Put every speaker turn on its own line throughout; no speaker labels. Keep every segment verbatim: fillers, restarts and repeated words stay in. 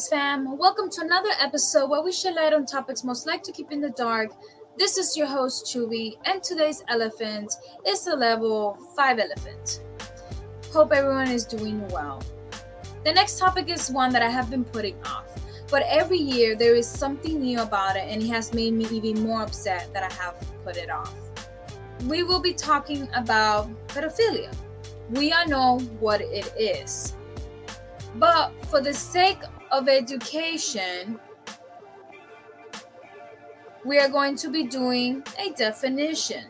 Podcast fam. Welcome to another episode where we shed light on topics most likely to keep in the dark. This is your host, Chewy, and today's elephant is a level five elephant. Hope everyone is doing well. The next topic is one that I have been putting off, but every year there is something new about it, and it has made me even more upset that I have put it off. We will be talking about pedophilia. We all know what it is. But for the sake of education, we are going to be doing a definition.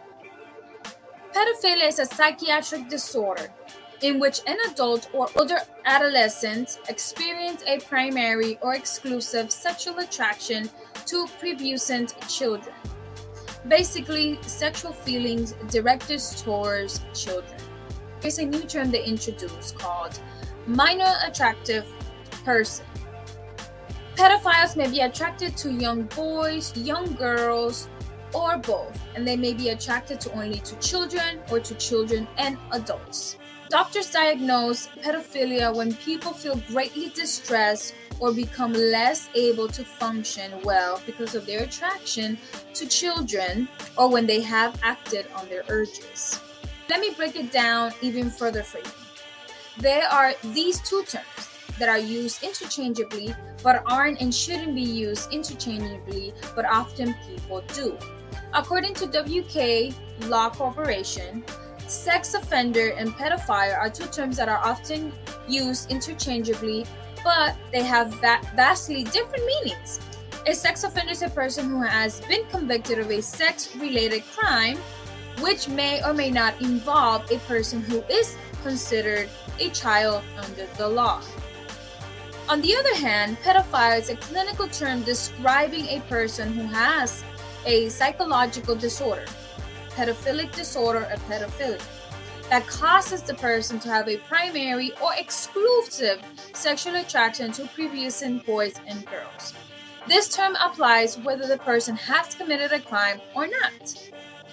Pedophilia is a psychiatric disorder in which an adult or older adolescent experience a primary or exclusive sexual attraction to pubescent children. Basically, sexual feelings directed towards children. There's a new term they introduced called minor attractive person. Pedophiles may be attracted to young boys, young girls, or both, and they may be attracted to only to children or to children and adults. Doctors diagnose pedophilia when people feel greatly distressed or become less able to function well because of their attraction to children or when they have acted on their urges. Let me break it down even further for you. There are these two terms that are used interchangeably but aren't and shouldn't be used interchangeably, but often people do. According to W K Law Corporation, sex offender and pedophile are two terms that are often used interchangeably, but they have va- vastly different meanings. A sex offender is a person who has been convicted of a sex-related crime, which may or may not involve a person who is considered a child under the law. On the other hand, pedophile is a clinical term describing a person who has a psychological disorder, pedophilic disorder or pedophilia, that causes the person to have a primary or exclusive sexual attraction to pubescent boys and girls. This term applies whether the person has committed a crime or not,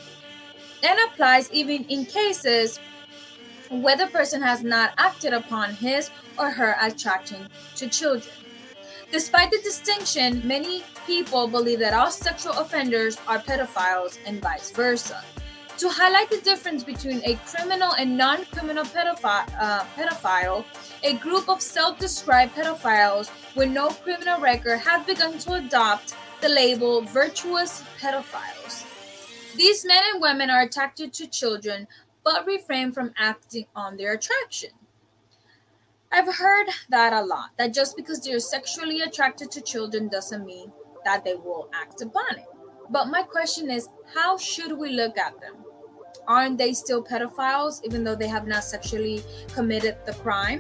and applies even in cases where the person has not acted upon his or her attraction to children. Despite the distinction, many people believe that all sexual offenders are pedophiles and vice versa. To highlight the difference between a criminal and non-criminal pedophi- uh, pedophile, a group of self-described pedophiles with no criminal record have begun to adopt the label virtuous pedophiles. These men and women are attracted to children but refrain from acting on their attraction. I've heard that a lot, that just because they're sexually attracted to children doesn't mean that they will act upon it. But my question is, how should we look at them? Aren't they still pedophiles even though they have not sexually committed the crime?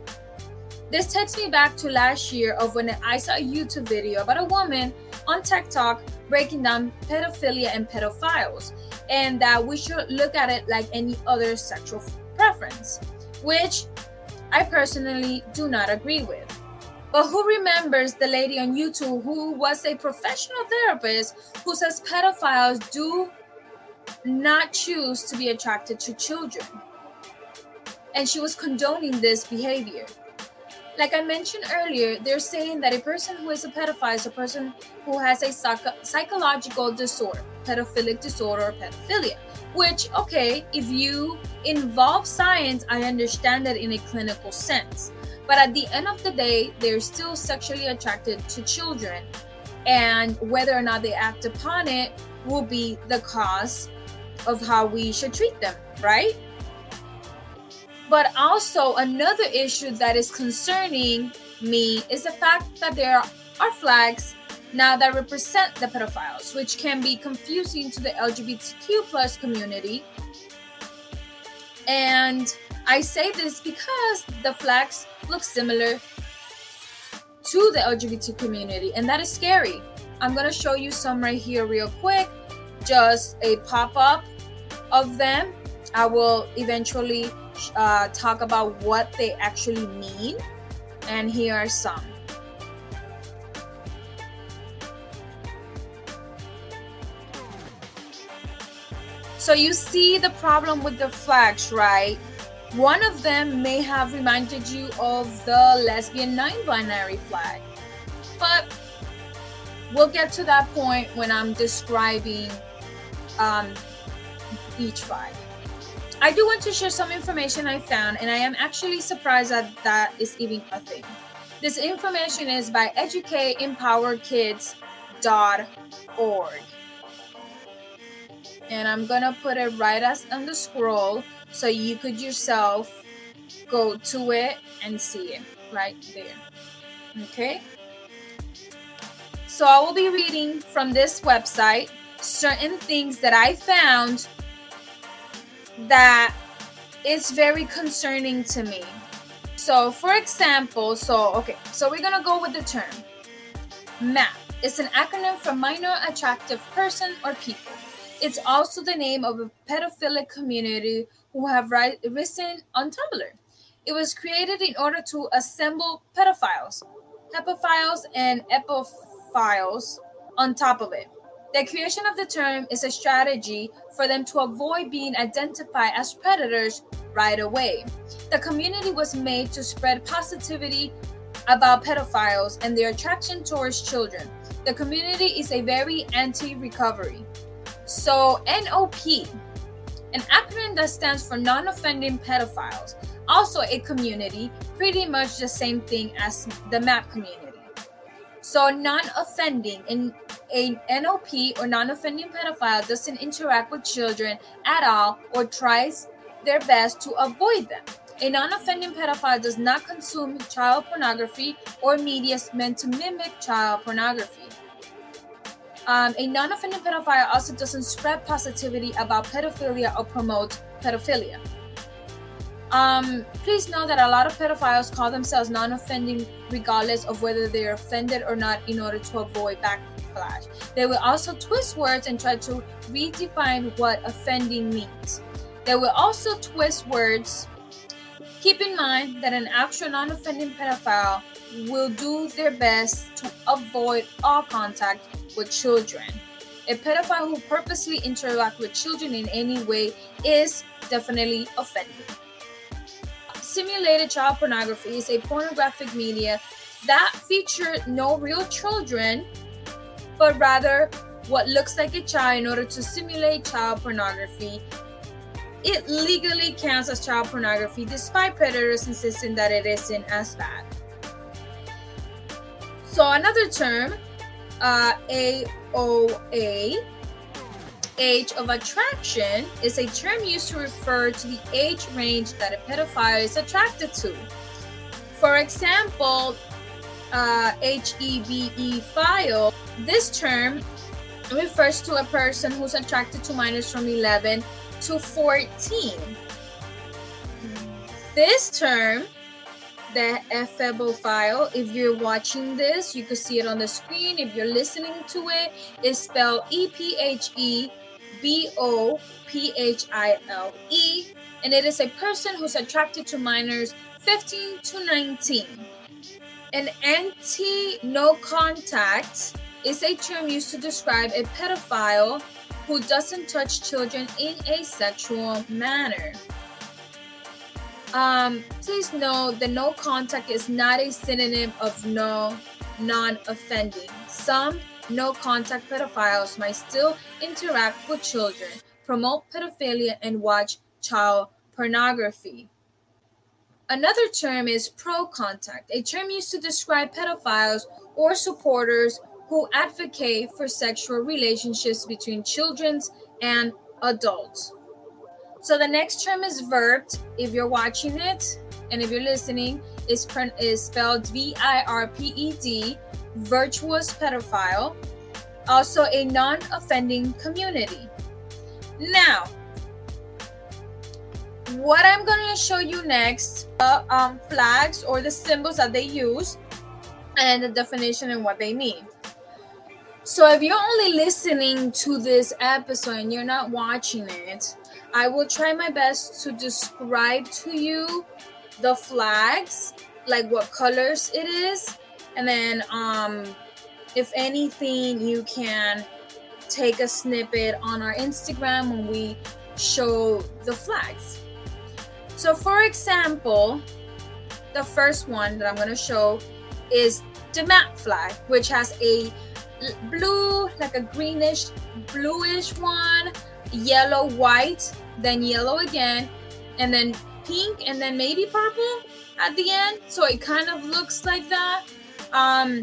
This takes me back to last year of when I saw a YouTube video about a woman on TikTok breaking down pedophilia and pedophiles, and that we should look at it like any other sexual preference, which I personally do not agree with. But who remembers the lady on YouTube who was a professional therapist who says pedophiles do not choose to be attracted to children, and she was condoning this behavior? Like I mentioned earlier, they're saying that a person who is a pedophile is a person who has a psych- psychological disorder, pedophilic disorder or pedophilia, which, okay, if you involve science, I understand that in a clinical sense. But at the end of the day, they're still sexually attracted to children, and whether or not they act upon it will be the cause of how we should treat them, right? But also another issue that is concerning me is the fact that there are flags now that represent the pedophiles, which can be confusing to the L G B T Q plus community. And I say this because the flags look similar to the L G B T community, and that is scary. I'm going to show you some right here real quick, just a pop-up of them. I will eventually uh, talk about what they actually mean, and here are some. So you see the problem with the flags, right? One of them may have reminded you of the lesbian non-binary flag, but we'll get to that point when I'm describing um, each flag. I do want to share some information I found, and I am actually surprised that that is even a thing. This information is by educate empower kids dot org. And I'm gonna put it right as on the scroll so you could yourself go to it and see it right there. Okay? So I will be reading from this website certain things that I found that is very concerning to me. So for example, so okay, so we're gonna go with the term MAP. It's an acronym for minor attractive person or people. It's also the name of a pedophilic community who have ri- risen on Tumblr. It was created in order to assemble pedophiles, hepaphiles, and epophiles on top of it. The creation of the term is a strategy for them to avoid being identified as predators right away. The community was made to spread positivity about pedophiles and their attraction towards children. The community is a very anti-recovery. So N O P, an acronym that stands for non-offending pedophiles, also a community, pretty much the same thing as the MAP community. So non-offending, in a N O P or non-offending pedophile doesn't interact with children at all or tries their best to avoid them. A non-offending pedophile does not consume child pornography or media meant to mimic child pornography. Um, a non-offending pedophile also doesn't spread positivity about pedophilia or promote pedophilia. Um, please know that a lot of pedophiles call themselves non-offending regardless of whether they're offended or not in order to avoid backlash. They will also twist words and try to redefine what offending means. They will also twist words. Keep in mind that an actual non-offending pedophile will do their best to avoid all contact with children. A pedophile who purposely interacts with children in any way is definitely offended. Simulated child pornography is a pornographic media that features no real children, but rather what looks like a child in order to simulate child pornography. It legally counts as child pornography despite predators insisting that it isn't as bad. So another term, uh, A O A, age of attraction, is a term used to refer to the age range that a pedophile is attracted to. For example, uh, H E B E phile, this term refers to a person who's attracted to minors from eleven to fourteen. This term, the ephebophile, if you're watching this, you can see it on the screen. If you're listening to it, it's spelled E P H E B O P H I L E, and it is a person who's attracted to minors fifteen to nineteen. An anti-no contact is a term used to describe a pedophile who doesn't touch children in a sexual manner. Um, please note that no contact is not a synonym of no non-offending. Some no contact pedophiles might still interact with children, promote pedophilia, and watch child pornography. Another term is pro-contact, a term used to describe pedophiles or supporters who advocate for sexual relationships between children and adults. So the next term is VIRPed. If you're watching it and if you're listening, is is spelled V I R P E D, virtuous pedophile, also a non-offending community. Now, what I'm going to show you next, uh, um, flags or the symbols that they use and the definition and what they mean. So if you're only listening to this episode and you're not watching it, I will try my best to describe to you the flags, like what colors it is, and then um, if anything, you can take a snippet on our Instagram when we show the flags. So So for example, the first one that I'm going to show is the MAP flag, which has a blue, like a greenish, bluish one, yellow, white, then yellow again, and then pink, and then maybe purple at the end. So it kind of looks like that. Um,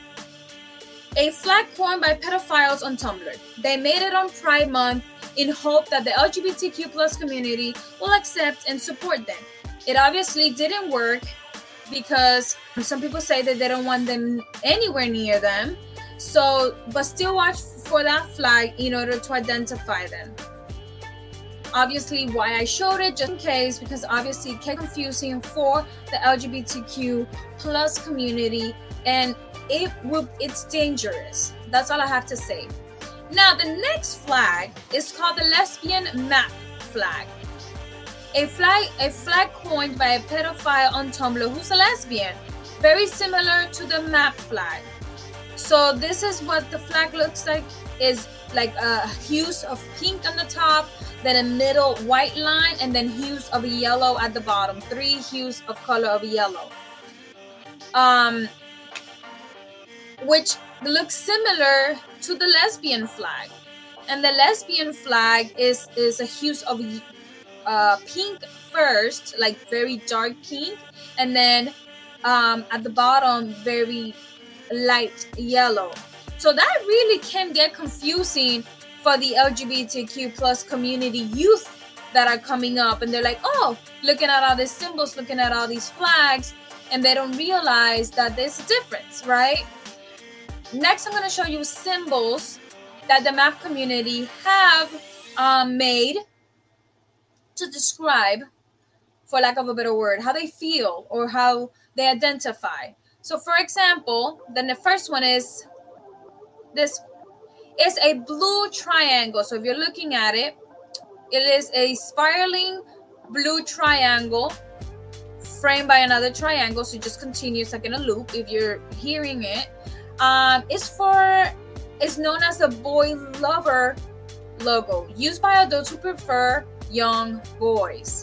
a flag coined by pedophiles on Tumblr. They made it on Pride Month in hope that the L G B T Q plus community will accept and support them. It obviously didn't work because some people say that they don't want them anywhere near them. So, but still watch for that flag in order to identify them. Obviously, why I showed it, just in case, because obviously it gets confusing for the L G B T Q plus community, and it will, it's dangerous. That's all I have to say. Now, the next flag is called the lesbian MAP flag. A flag, a flag coined by a pedophile on Tumblr who's a lesbian, very similar to the MAP flag. So this is what the flag looks like. Is like a hues of pink on the top, then a middle white line, and then hues of yellow at the bottom. Three hues of color of yellow. Um, which looks similar to the lesbian flag. And the lesbian flag is is a hues of uh, pink first, like very dark pink, and then um, at the bottom very light yellow. So that really can get confusing for the L G B T Q plus community youth that are coming up, and they're like, oh, looking at all these symbols, looking at all these flags, and they don't realize that there's a difference, right? Next, I'm going to show you symbols that the MAP community have um, made to describe, for lack of a better word, how they feel or how they identify. So for example, then the first one is this is a blue triangle. So if you're looking at it, it is a spiraling blue triangle framed by another triangle. So it just continues like in a loop if you're hearing it. Um, it's for, it's known as the boy lover logo, used by adults who prefer young boys.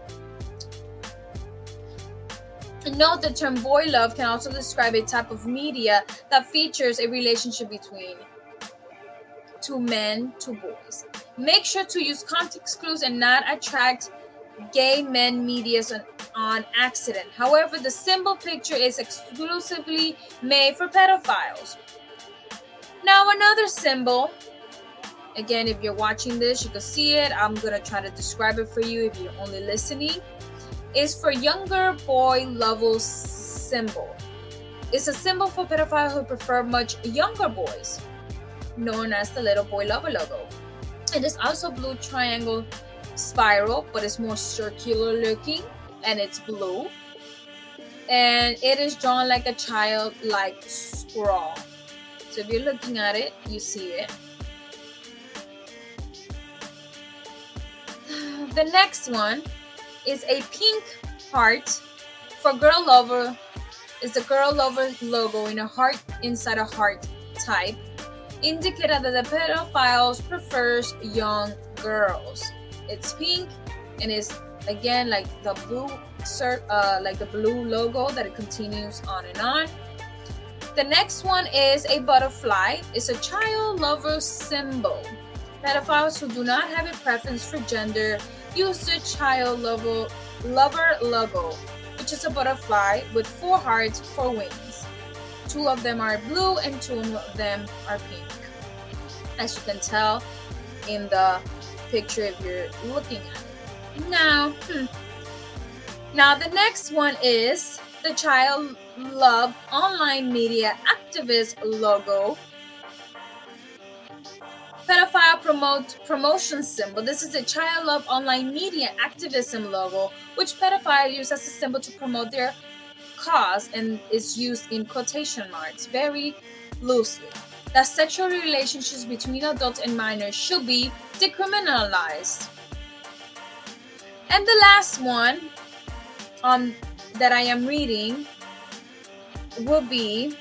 Note the term boy love can also describe a type of media that features a relationship between two men, two boys. Make sure to use context clues and not attract gay men medias on, on accident. However, the symbol picture is exclusively made for pedophiles. Now, another symbol, again, if you're watching this, you can see it. I'm going to try to describe it for you if you're only listening. Is for younger boy lover symbol. It's a symbol for pedophiles who prefer much younger boys, known as the little boy lover logo. It is also blue triangle spiral, but it's more circular looking, and it's blue. And it is drawn like a child-like scrawl. So if you're looking at it, you see it. The next one is a pink heart for girl lover. It's a girl lover logo in a heart inside a heart type, indicating that the pedophiles prefers young girls. It's pink and it's again like the blue uh, like the blue logo that it continues on and on. The next one is a butterfly. It's a child lover symbol. Pedophiles who do not have a preference for gender use the child lover, lover logo, which is a butterfly with four hearts, four wings. Two of them are blue and two of them are pink, as you can tell in the picture if you're looking at it. Now, hmm. now the next one is the Child Love Online Media Activist logo. Pedophile promote promotion symbol. This is a Child Love Online Media Activism logo, which pedophiles use as a symbol to promote their cause, and is used in quotation marks very loosely. That sexual relationships between adults and minors should be decriminalized. And the last one um, that I am reading will be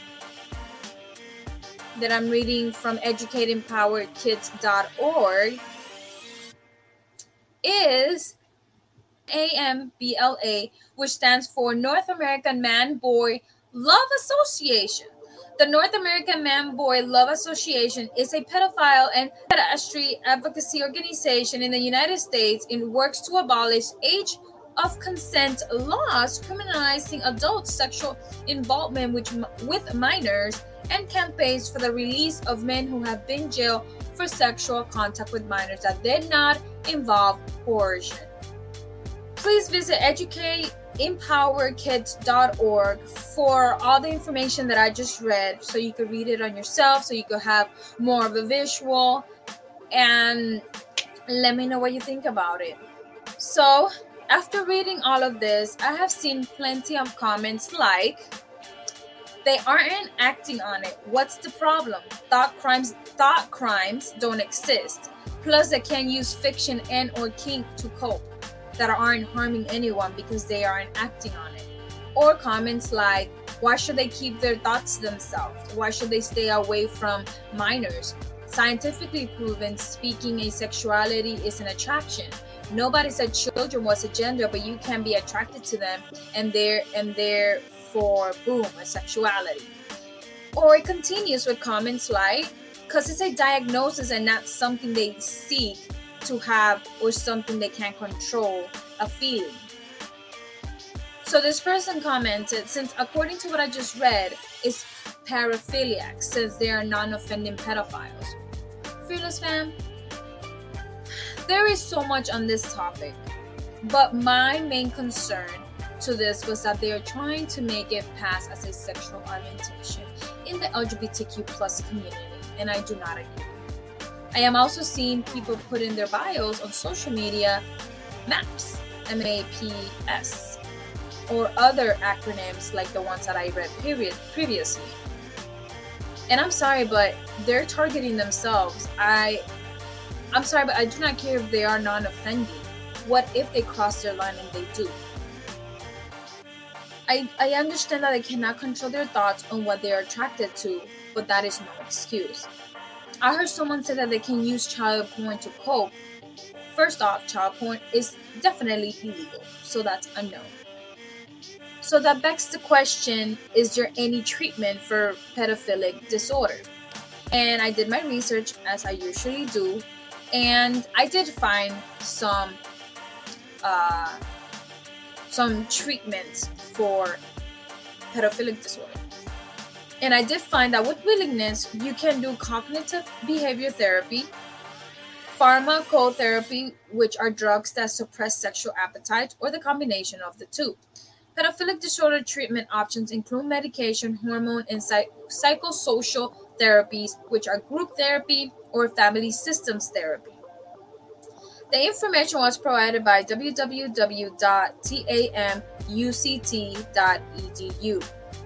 that I'm reading from educate empowered kids dot org is A M B L A, which stands for North American Man-Boy Love Association. The North American Man-Boy Love Association is a pedophile and pedastry advocacy organization in the United States and works to abolish age of consent laws criminalizing adult sexual involvement with, with minors and campaigns for the release of men who have been jailed for sexual contact with minors that did not involve coercion. Please visit educate empower kids dot org for all the information that I just read, so you could read it on yourself, so you could have more of a visual, and let me know what you think about it. So, after reading all of this, I have seen plenty of comments like, they aren't acting on it. What's the problem? Thought crimes, thought crimes don't exist. Plus, they can use fiction and or kink to cope that aren't harming anyone because they aren't acting on it. Or comments like, why should they keep their thoughts to themselves? Why should they stay away from minors? Scientifically proven, speaking asexuality is an attraction. Nobody said children was a gender, but you can be attracted to them, and they're and therefore, boom, a sexuality. Or it continues with comments like, because it's a diagnosis and not something they seek to have or something they can't control, a feeling. So this person commented, since according to what I just read, is paraphiliac, since they are non-offending pedophiles. Fearless fam, there is so much on this topic, but my main concern to this was that they are trying to make it pass as a sexual orientation in the L G B T Q plus community, and I do not agree. I am also seeing people put in their bios on social media MAPS, M A P S, or other acronyms like the ones that I read period, previously. And I'm sorry, but they're targeting themselves. I, I'm sorry, but I do not care if they are non-offending. What if they cross their line and they do? I, I understand that they cannot control their thoughts on what they are attracted to, but that is no excuse. I heard someone say that they can use child porn to cope. First off, child porn is definitely illegal, so that's a no. So that begs the question, is there any treatment for pedophilic disorder? And I did my research, as I usually do, and I did find some uh, some treatments for pedophilic disorder. And I did find that with willingness, you can do cognitive behavior therapy, pharmacotherapy, which are drugs that suppress sexual appetite, or the combination of the two. Pedophilic disorder treatment options include medication, hormone, and psych- psychosocial therapies, which are group therapy or family systems therapy. The information was provided by w w w dot tamuct dot e d u.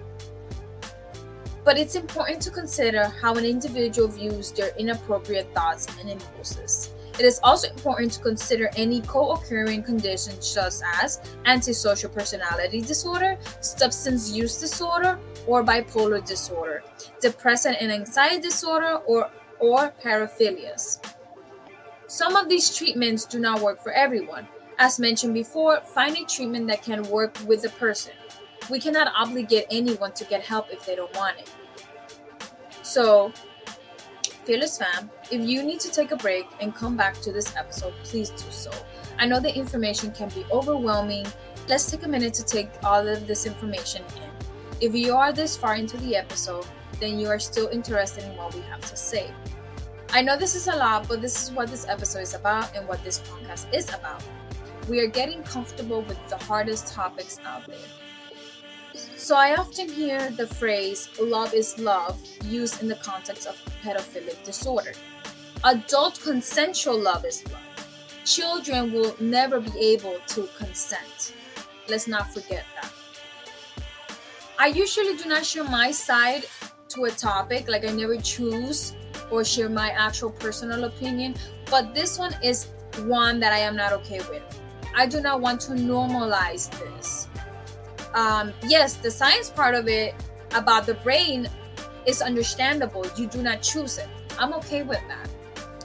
But it's important to consider how an individual views their inappropriate thoughts and impulses. It is also important to consider any co-occurring conditions such as antisocial personality disorder, substance use disorder, or bipolar disorder, depression and anxiety disorder, or, or paraphilias. Some of these treatments do not work for everyone. As mentioned before, find a treatment that can work with the person. We cannot obligate anyone to get help if they don't want it. So, Fearless fam, if you need to take a break and come back to this episode, please do so. I know the information can be overwhelming. Let's take a minute to take all of this information in. If you are this far into the episode, then you are still interested in what we have to say. I know this is a lot, but this is what this episode is about and what this podcast is about. We are getting comfortable with the hardest topics out there. So I often hear the phrase love is love used in the context of pedophilic disorder. Adult consensual love is love. Children will never be able to consent. Let's not forget that. I usually do not share my side to a topic, like I never choose or share my actual personal opinion, but this one is one that I am not okay with. I do not want to normalize this. Um, yes, the science part of it about the brain is understandable. You do not choose it. I'm okay with that.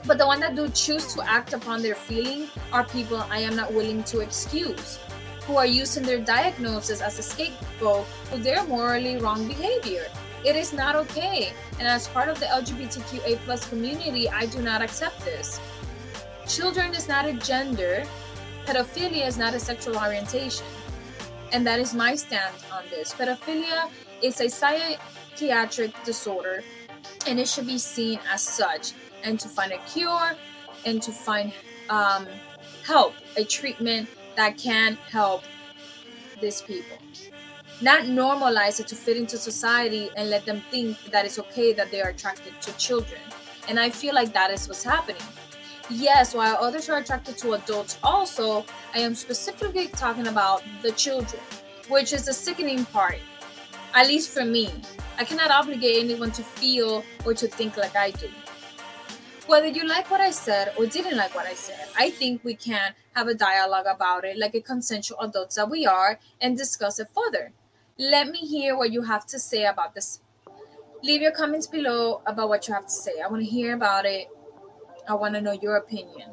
But the one that do choose to act upon their feeling are people I am not willing to excuse, who are using their diagnosis as a scapegoat for their morally wrong behavior. It is not okay, and as part of the L G B T Q A plus community, I do not accept this. Children is not a gender, pedophilia is not a sexual orientation, and that is my stance on this. Pedophilia is a psychiatric disorder, and it should be seen as such, and to find a cure, and to find um, help, a treatment that can help these people. Not normalize it to fit into society and let them think that it's okay that they are attracted to children. And I feel like that is what's happening. Yes, while others are attracted to adults also, I am specifically talking about the children, which is the sickening part, at least for me. I cannot obligate anyone to feel or to think like I do. Whether you like what I said or didn't like what I said, I think we can have a dialogue about it like a consensual adults that we are and discuss it further. Let me hear what you have to say about this. Leave your comments below about what you have to say. I want to hear about it. I want to know your opinion.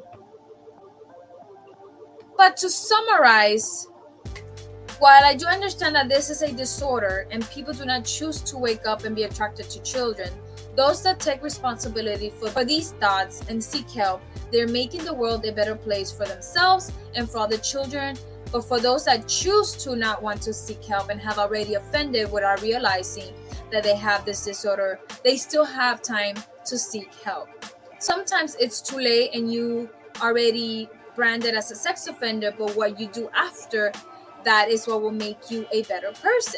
But to summarize, while I do understand that this is a disorder and people do not choose to wake up and be attracted to children, those that take responsibility for, for these thoughts and seek help, they're making the world a better place for themselves and for other children. But for those that choose to not want to seek help and have already offended without realizing that they have this disorder, they still have time to seek help. Sometimes it's too late and you already branded as a sex offender, but what you do after that is what will make you a better person.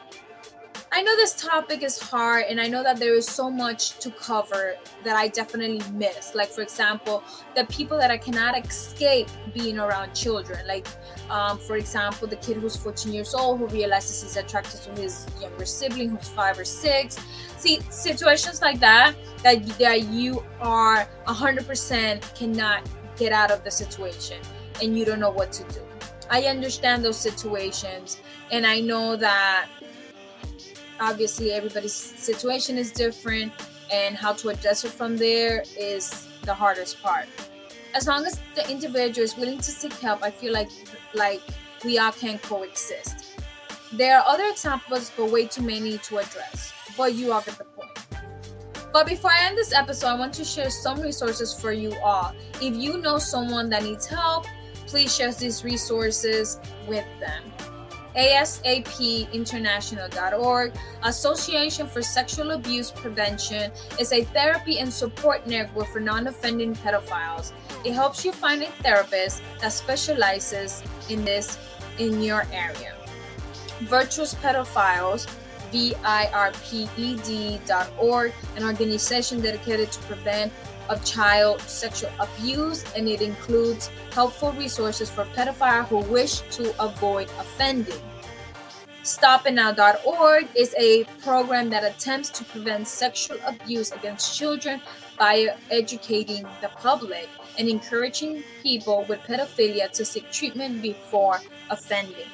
I know this topic is hard, and I know that there is so much to cover that I definitely missed. Like, for example, the people that I cannot escape being around children. Like, um, for example, the kid who's fourteen years old who realizes he's attracted to his younger sibling who's five or six. See, situations like that, that, that you are one hundred percent cannot get out of the situation, and you don't know what to do. I understand those situations, and I know that obviously everybody's situation is different, and how to address it from there is the hardest part. As long as the individual is willing to seek help, I feel like like we all can coexist. There are other examples, but way too many to address, but you all get the point. But before I end this episode, I want to share some resources for you all. If you know someone that needs help, please share these resources with them. A S A P international dot org, Association for Sexual Abuse Prevention, is a therapy and support network for non-offending pedophiles. It helps you find a therapist that specializes in this in your area. Virtuous Pedophiles, V I R P E D dot org, an organization dedicated to prevent of child sexual abuse, and it includes helpful resources for pedophiles who wish to avoid offending. Stop It Now dot org is a program that attempts to prevent sexual abuse against children by educating the public and encouraging people with pedophilia to seek treatment before offending.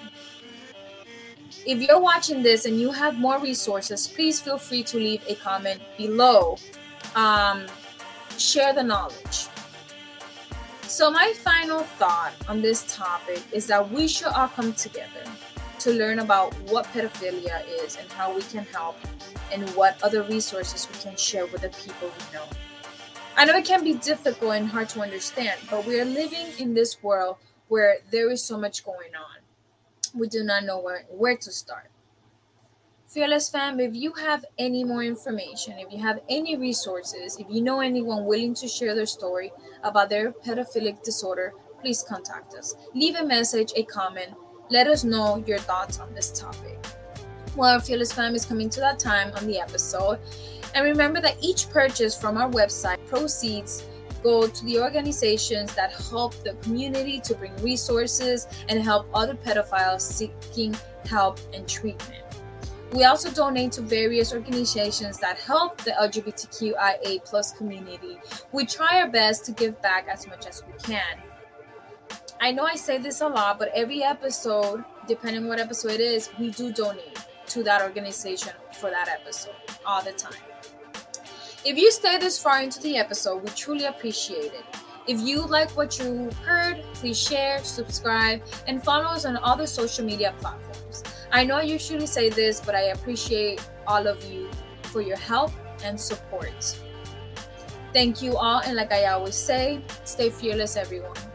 If you're watching this and you have more resources, please feel free to leave a comment below. Um, share the knowledge. So my final thought on this topic is that we should all come together to learn about what pedophilia is and how we can help, and what other resources we can share with the people we know. I know it can be difficult and hard to understand, but we are living in this world where there is so much going on. We do not know where, where to start. Fearless fam, if you have any more information, if you have any resources, if you know anyone willing to share their story about their pedophilic disorder, please contact us. Leave a message, a comment. Let us know your thoughts on this topic. Well, our Fearless fam is coming to that time on the episode. And remember that each purchase from our website, proceeds go to the organizations that help the community to bring resources and help other pedophiles seeking help and treatment. We also donate to various organizations that help the L G B T Q I A plus community. We try our best to give back as much as we can. I know I say this a lot, but every episode, depending on what episode it is, we do donate to that organization for that episode all the time. If you stayed this far into the episode, we truly appreciate it. If you like what you heard, please share, subscribe, and follow us on other social media platforms. I know I usually say this, but I appreciate all of you for your help and support. Thank you all, and like I always say, stay fearless, everyone.